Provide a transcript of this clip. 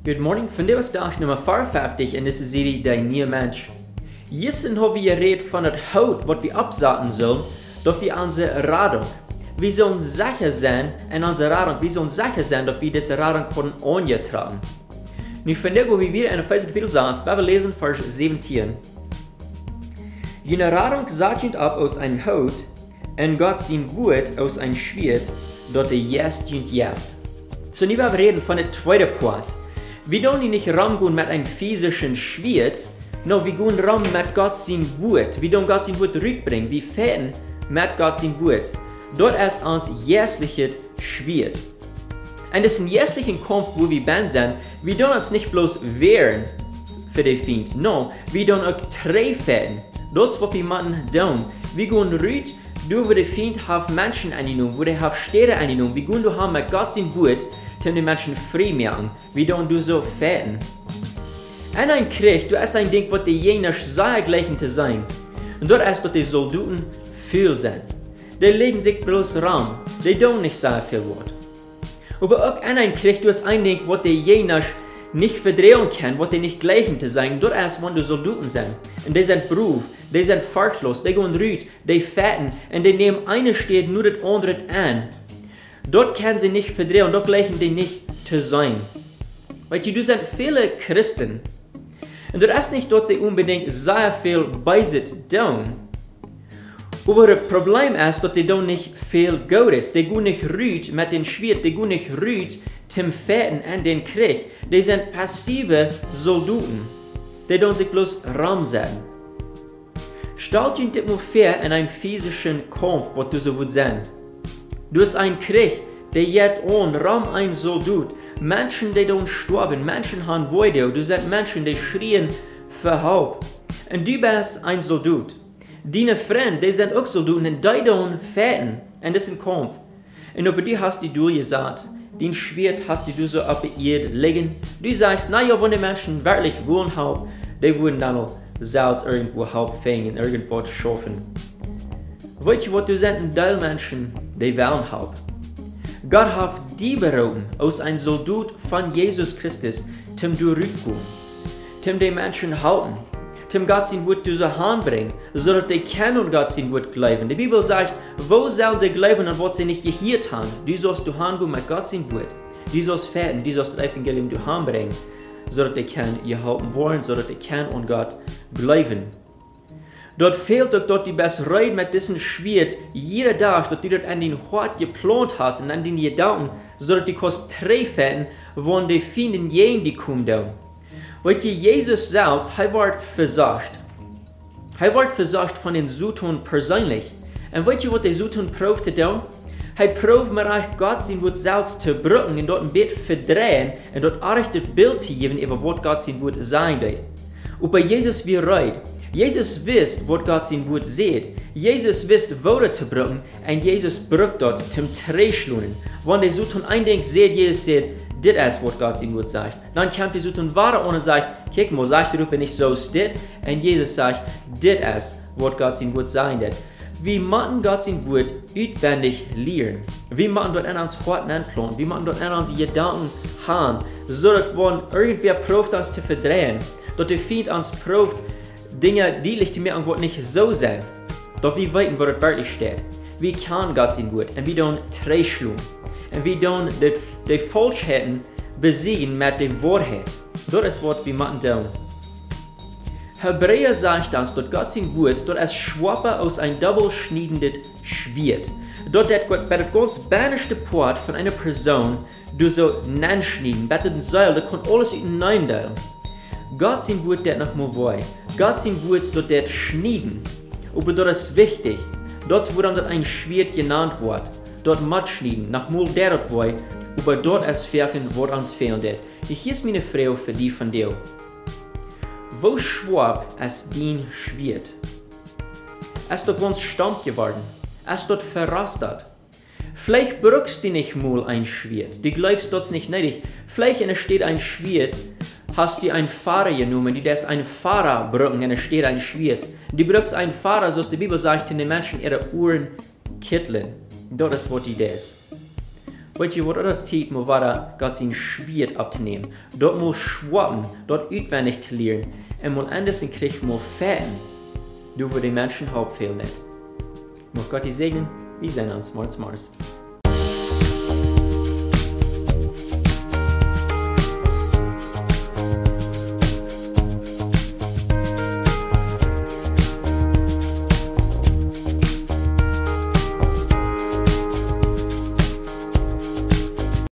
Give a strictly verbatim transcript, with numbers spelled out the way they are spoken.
Good morning, vandaag is dag nummer vierentachtig en dit is serie Die Nieuwe Mensch. Gisteren hebben we geredet van het hout wat we opzetten zullen, dat we onze radung. We zullen zeker zijn en onze radung, we zullen zeker zijn dat we deze radung kunnen aangetragen. Nu vandaag gaan we weer in het vijfde kapitel zes, waar we lezen vers zeventien. Jene radung zat op aus een hout en Gott zijn woord aus een schwert, dat de juist junt jaft. So nu werden we reden van het tweede part. Wir doen nicht rangehen mit einem physischen Schwert, no, wir gehen ran mit Gott sein Wort. Wir doen Gott sein Wort rückbringen. Wir fäden mit Gott sein Wort. Dort ist uns jährliches Schwert. Und das ist ein jährlicher Kampf, wo wir ben sind. Wir tun uns nicht bloß wehren für den Feind. No, wir tun auch treffen. Das ist, was wir machen tun. Wir gehen rüt, du, wo der Feind hat Menschen angenommen, wo der hat Städte angenommen. Wir gehen da mit Gott sein Wort, um die Menschen frei machen. Wie tun du so fäden? Und ein Krieg, du hast ein Ding, was die jener sehr gleichen zu sein. Und dort ist, dass die Soldaten viel sind. Die legen sich bloß ran. Die tun nicht sehr viel Wort. Aber auch in ein Krieg, du hast ein Ding, was die jener nicht verdrehen kann, was die nicht gleichen zu sein. Dort ist, wenn die Soldaten sind. Und die sind Beruf, die sind fahrtlos, die gehen rüt, die fäden. Und die nehmen eine Stadt nur das andere an. Dort können sie nicht verdrehen, dort gleichen die nicht zu sein. Weißt du, du sind viele Christen. Und dort ist nicht, dass sie unbedingt sehr viel bei sich tun. Aber das Problem ist, dass die tun nicht viel Gutes. Die gehen nicht rüt mit dem Schwert, die gehen nicht rüt zum Fäden an den Krieg. Die sind passive Soldaten. Die tun sich bloß ramsetzen. Stell dir das mal vor in einem physischen Kampf, was du so willst sein. Du hast einen Krieg, der jetzt on ram ein Soldat. Menschen, die dann sterben, Menschen haben Freude. Du siehst Menschen, die schrien für Haupt. Und du bist ein Soldat. Deine Freunde, die sind auch Soldaten und die dann fäden. Und das ist ein Kampf. Und über die hast du gesagt, dein Schwert hast du so auf der Erde liegen. Du sagst, naja, wenn die Menschen wirklich wollen haben, die würden dann auch selbst irgendwo Haupt fängen, irgendwo schaffen. Weißt du, was du sind ein Teil Menschen, die wollen haben? Gott hat die berufen, aus ein Soldat von Jesus Christus, zum du rückkommen, zum die Menschen halten, zum Gott sein Wort zu so hanbringen, so dass die kennen und Gott sein Wort glauben. Die Bibel sagt, wo sollen sie glauben und was sie nicht gehört haben? Du sollst du hangehen mit Gott sein Wort. Du sollst fäden, du sollst das Evangelium zu hanbringen, so dass die kennen, ihr halten wollen, so dass die kennen und Gott glauben. Dort fehlt doch dort die Besserei mit diesem Schwert jeder Tag, dass du dort an den Hort geplant hast und an den Gedanken, so dass die kannst treffen, wenn die Finden jeden, die kommen da. Weil die Jesus selbst, er wird versagt. Er wird versagt von den Südern persönlich. Und weißt du, was der Südern probt zu tun? Er probt mir auch Gott sein Wort selbst zu brücken und dort ein Bild verdrehen und dort ein rechtes Bild zu geben, über was Gott sein Wort sein wird. Und bei Jesus wir reid. Jesus wisst, was Gott sein Wort sieht. Jesus wisst, Worte zu brücken, und Jesus brückt dort zum Träschlunen. Wenn der Südern ein Ding sieht, Jesus sieht, das ist, was Gott sein Wort sagt. Dann kommt der Südern weiter und sagt, guck mal, sagst du, wenn ich so steht? Und Jesus sagt, das ist, was Gott sein Wort sagen wird. Wir machen Gott sein Wort auswendig lernen. Wir machen dort an uns Hort anplanen. Wir machen dort an uns Gedanken haben, so dass wenn irgendwer probt, uns zu verdrehen, dass der Feind uns probt, Dinge, die lichten mir irgendwo nicht so sein. Doch wir wissen, wo das wirklich steht. Wir kennen Gott sein Wort und wir tun Träschlung. Und wir tun die Falschheiten besiegen mit der Wahrheit. Das ist, was wir machen tun. Hebräer sagt uns, dass Gott sein Wort, dort ist Schwappe aus ein doppelschneidendes Schwert. Dort wird Gott bei der ganz bänigste Part von einer Person, du so nanschneiden, bei den Seil, da kann alles hineindeuten. Gott sein Wort das noch mal wei. Gott sein Wort dort das schneiden. Aber das ist wichtig. Dort wird dann ein Schwert genannt wird. Dort matt schneiden, nach mal der dort wei. Aber dort ist wirken, wo uns fehlt. Ich ist meine Frau für die von dir. Wo schwab ist dein Schwert? Ist dort ganz stammt geworden? Ist dort verrostet? Vielleicht brauchst du nicht mal ein Schwert. Du glaubst dort nicht nötig. Vielleicht entsteht ein Schwert. Hast du einen Fahrer genommen, die das einen Fahrer brücken, und es steht ein Schwert. Du brauchst einen Fahrer, so die Bibel sagt, den Menschen ihre Ohren kitteln. Das ist, was die das. Weet je wat das tut, muss war Gott sein Schwert abzunehmen. Dort muss schwappen, dort auswendig zu lernen. Und mal anders in Krieg muss fäten. Du, wo die Menschen Haupt fehlen nicht. Muss Gott die segnen, wir sehen uns morgens.